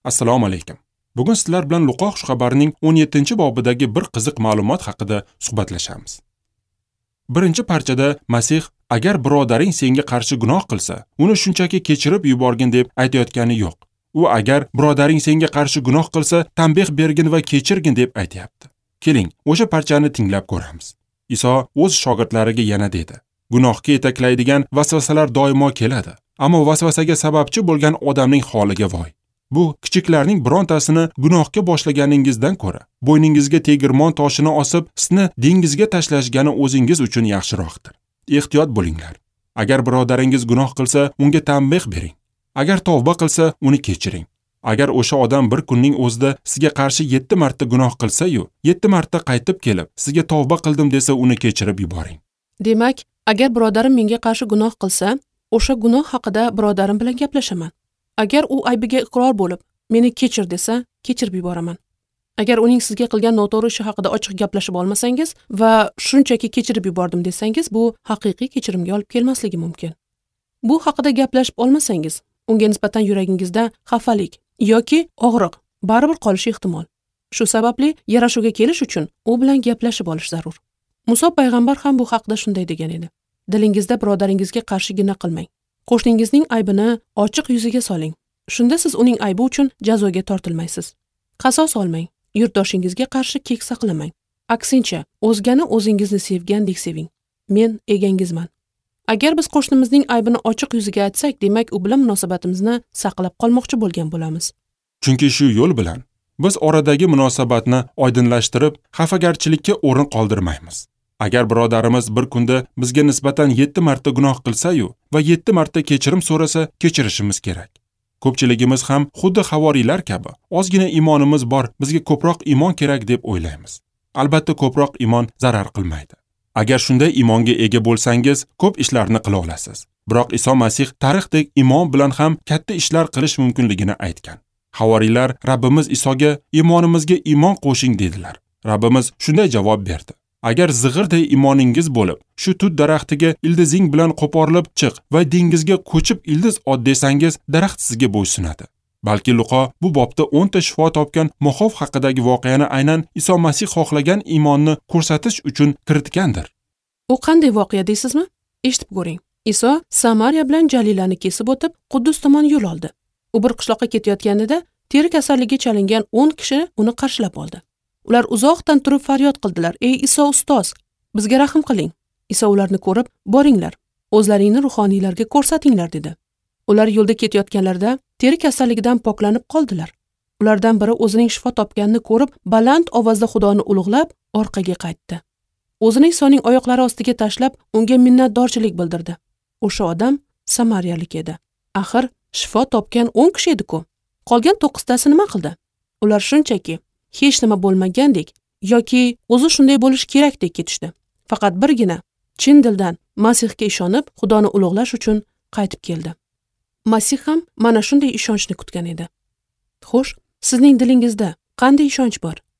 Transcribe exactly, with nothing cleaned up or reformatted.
Assalomu alaykum. Bugun sizlar bilan Luqo xushxabarining o'n yettinchi bobidagi bir qiziq ma'lumot haqida suhbatlashamiz. Birinchi parchada Masih agar birodaring senga qarshi gunoh qilsa, uni shunchaki kechirib yuborgin deb aytayotgani yo'q. U agar birodaring senga qarshi gunoh qilsa, tanbeh bergin va kechirgin deb aytayapti. Keling, o'sha parchani tinglab ko'ramiz. Iso o'z shogirdlariga yana dedi: Gunohga yetaklaydigan vasvasalar doimo keladi, ammo vasvasaga sababchi bo'lgan odamning holiga voy. Bu kichiklarning birontasini gunohga boshlaganingizdan ko'ra, bo'yningizga tegirmon toshini osib, sizni dengizga tashlashgani o'zingiz uchun yaxshiroqdir. Ehtiyot bo'linglar. Agar birodaringiz gunoh qilsa, unga tanbeh bering. Agar tavba qilsa, uni kechiring. Agar o'sha odam bir kunning o'zida sizga qarshi yetti marta gunoh qilsa-yu, yetti marta qaytib kelib, sizga tavba qildim desa, uni kechirib yuboring. Demak, agar birodarim menga qarshi gunoh qilsa, o'sha gunoh haqida birodarim bilan gaplashaman. Agar u aybiga iqror bo'lib, meni kechir desa, kechirib yuboraman. Agar uning sizga qilgan noto'g'ri ishi haqida ochiq gaplashib olmasangiz va shunchaki kechirib yubordim desangiz, bu haqiqiy kechirimga olib kelmasligi mumkin. Bu haqida gaplashib olmasangiz, unga nisbatan yuragingizda xafalik yoki og'riq baribir qolishi ehtimol. Shu sababli yarashuvga kelish uchun u bilan gaplashib olish zarur. Muso payg'ambar ham bu haqida shunday degan edi. Dilingizda birodaringizga qarshi gina qilmang. Qo'shningizning aybini ochiq yuziga soling. Shunda siz uning aybi uchun jazoga tortilmaysiz. Qasos olmang. Yurtdoshingizga qarshi kek saqlamang. Aksincha, o'zgani o'zingizni sevgandek seving. Men egangizman. Agar biz qo'shnimizning aybini ochiq yuziga aytsak, demak u bilan munosabatimizni saqlab qolmoqchi bo'lgan bo'lamiz. Chunki shu yo'l bilan biz oradagi munosabatni oydinlashtirib, xafagarchilikka o'rin qoldirmaymiz. Agar birodarimiz bir kunda bizga nisbatan yetti marta gunoh qilsa-yu va yetti marta kechirim so'rasa, kechirishimiz kerak. Ko'pchiligimiz ham xuddi havoriylar kabi, ozgina iymonimiz bor, bizga ko'proq iymon kerak deb o'ylaymiz. Albatta ko'proq iymon zarar qilmaydi. Agar shunday iymonga ega bo'lsangiz, ko'p ishlarni qila olasiz. Biroq Iso Masih tarixdek iymon bilan ham katta ishlar qilish mumkinligini aytgan. Havoriylar Rabbimiz Isoga iymonimizga iymon qo'shing dedilar. Rabbimiz shunday javob berdi: Agar zig'irday iymoningiz bo'lib, shu tut daraxtiga ildizing bilan qo'porilib chiq va dengizga ko'chib ildiz ot desangiz, daraxt sizga bo'ysunadi. Balki Luqo bu bobda o'nta shifo topgan moxov haqidagi voqeani aynan Iso Masih xohlagan iymonni ko'rsatish uchun kiritgandir. U qanday voqea deysizmi? Eshitib ko'ring. Iso Samariya bilan Jalilani kesib o'tib, Quddus tomon yo'l oldi. U bir qishloqqa ketayotganida teri kasalligiga chalingan o'n kishi uni qarshilab oldi. Ular uzoqdan turib faryod qildilar: "Ey Iso ustoz, bizga rahm qiling." Iso ularni ko'rib, "Boringlar, o'zlaringni ruhoniylarga ko'rsatinglar" dedi. Ular yo'lda ketayotganlarida teri kasalligidan poklanib qoldilar. Ulardan biri o'zining shifo topganini ko'rib, baland ovozda Xudoni ulug'lab, orqaga qaytdi. O'zini Isoning oyoqlari ostiga tashlab, unga minnatdorchilik bildirdi. O'sha odam samariyalik edi. Axir shifo topgan o'n kishi edi-ku. Qolgan to'qqiztasi nima qildi? Ular shunchaki hech nima bo'lmagandek yoki o'zi shunday bo'lish kerakdek ketishdi. Faqat birgina chin dildan Masihga ishonib, Xudoni ulug'lash uchun qaytib keldi. Masih ham mana shunday ishonchni kutgan edi. Xo'sh, sizning dilingizda qanday ishonch bor?